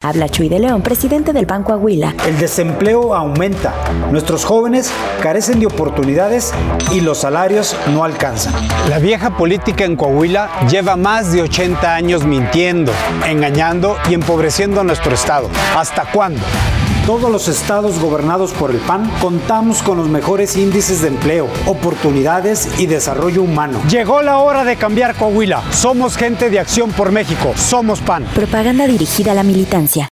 Habla Chuy de León, presidente del PAN Coahuila. El desempleo aumenta, nuestros jóvenes carecen de oportunidades y los salarios no alcanzan. La vieja política en Coahuila lleva más de 80 años mintiendo, engañando y empobreciendo a nuestro estado. ¿Hasta cuándo? Todos los estados gobernados por el PAN contamos con los mejores índices de empleo, oportunidades y desarrollo humano. Llegó la hora de cambiar Coahuila. Somos gente de Acción por México. Somos PAN. Propaganda dirigida a la militancia.